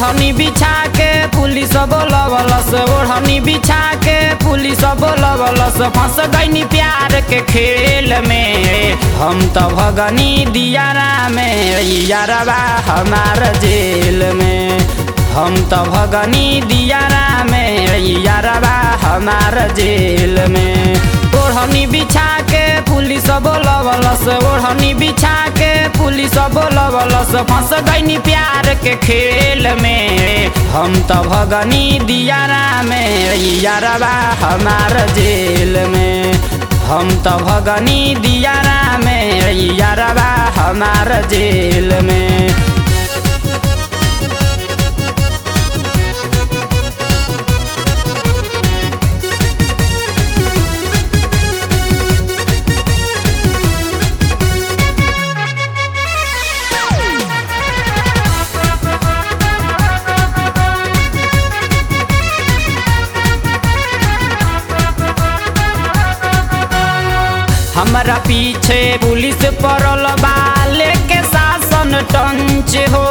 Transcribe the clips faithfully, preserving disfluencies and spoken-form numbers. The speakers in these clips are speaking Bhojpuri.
ओढ़नी बिछा के पुलिस बोलवलस, ओढ़नी बिछा के पुलिस बोलवलस। फंस गईनी प्यार के खेल में, हम तो भगनी दियारा में, यारबा हमार जेल में। हम तो भगनी दियारा में, यारबा हमार जेल में। ओढ़नी बिछा के पुलिस बोलवलस, ओढ़नी बिछा के पुलिस बोलवलस। फंस गईनी प्यार के खेल में, हम तो भगनी दियारा में, यारबा हमार जेल में। हम तो भगनी दियारा में, यारबा हमार जेल में। हमारा पीछे पुलिस पड़ल बा, लेके शासन टंच हो।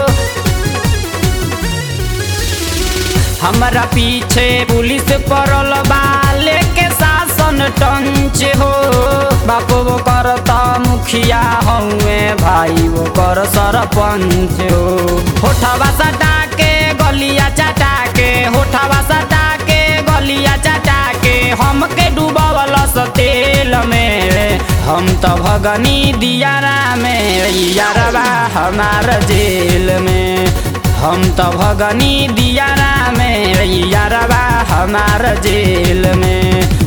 हमारा पीछे पुलिस पड़ल बा, लेके शासन टंच हो। बाप वो करता मुखिया हउए, भाई वो कर सरपंच हो। होठवा सटा के गलिया चटा के, होठवा सटा के गलिया चटा के, हमके डूबवलस तेल में। हम तो भगनी दियारा में, यारबा हमार जेल में। हम तो भगनी दियारा में, यारबा हमार जेल में।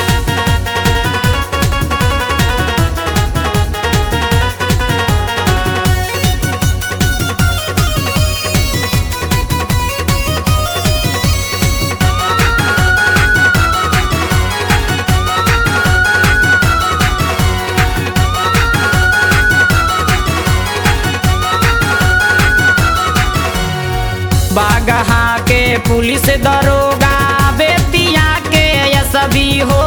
बागहा के पुलिस दरोगा, बेतिया के यसबी हो।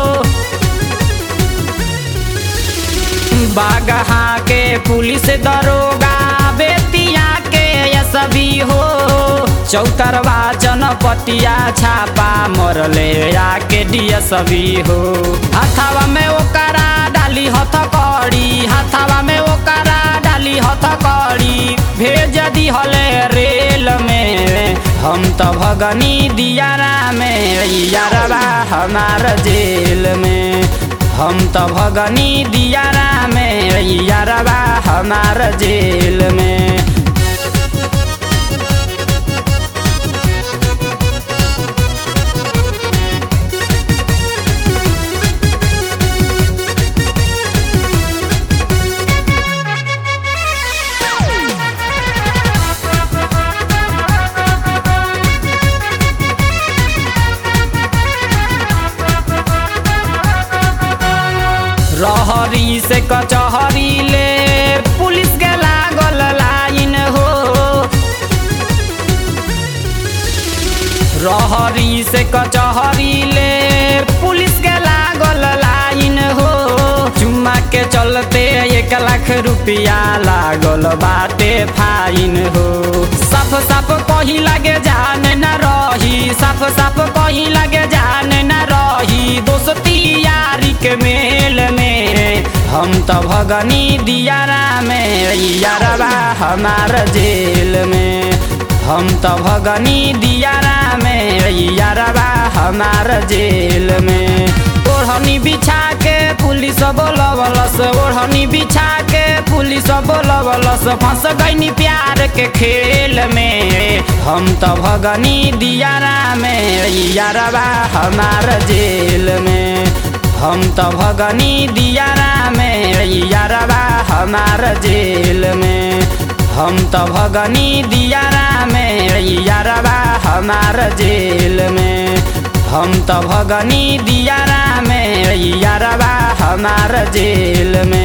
बागहा के पुलिस दरोगा, बेतिया के यसबी हो। चौतरवा जनपतिया छापा मरले आके डीएसबी हो। हाथावा में ओकरा डाली हथकड़ी, हाथावा में ओकरा डाली हथकड़ी, भेज दिहले रेल में। हम तो भगनी दियारा में, यारबा हमार जेल में। हम तो भगनी दियारा में, यारबा हमार जेल में। रहरी से कचहरी ले पुलिस के लागल लाइन हो। रहरी से कचहरी ले पुलिस के लागल लाइन हो। चुम्मा के चलते एक लाख रुपया लागल बाटे फाइन हो। साफ साफ कहीं लगे जान न रही, साफ साफ कहीं लगे जान न रही, दोस्ती यारी के मेल में। हम तो भगनी दियारा में, यारबा हमार जेल में। हम तो भगनी दियारा में, यारबा हमार जेल में। ओढ़नी बिछा के पुलिस बोलवलस, ओढ़नी बिछा के पुलिस बोलवलस। फंस गईनी प्यार के खेल में, हम तो भगनी दियारा में, यारबा हमार जेल में। हम तो भगनी दियारा में, यारबा हमार जेल में। हम तो भगनी दियारा में, यारबा हमार जेल में। हम तो भगनी दियारा में, यारबा हमार जेल में।